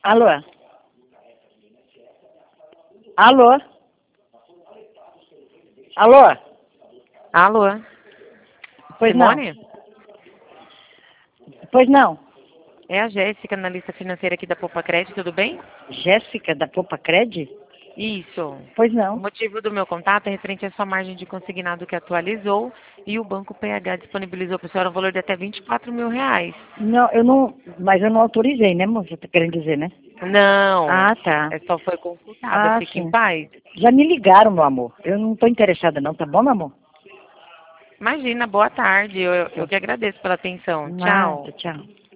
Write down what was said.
Alô? Alô? Alô? Alô? Pois não. Simone? Pois não. É a Jéssica, analista financeira aqui da Poupa Crédito, tudo bem? Jéssica da Poupa Cred? Isso. Pois O não. motivo do meu contato é referente à sua margem de consignado que atualizou e o Banco PH disponibilizou para a senhora um valor de até R$ 24.000. Não, eu não. Mas eu não autorizei, né, moça? Tá querendo dizer, né? Não, Ah, tá. só foi consultada, Ah, fique em sim. paz. Já me ligaram, meu amor. Eu não tô interessada, não, tá bom, meu amor? Imagina, boa tarde, eu Tá. que agradeço pela atenção. Nada, Tchau. tchau.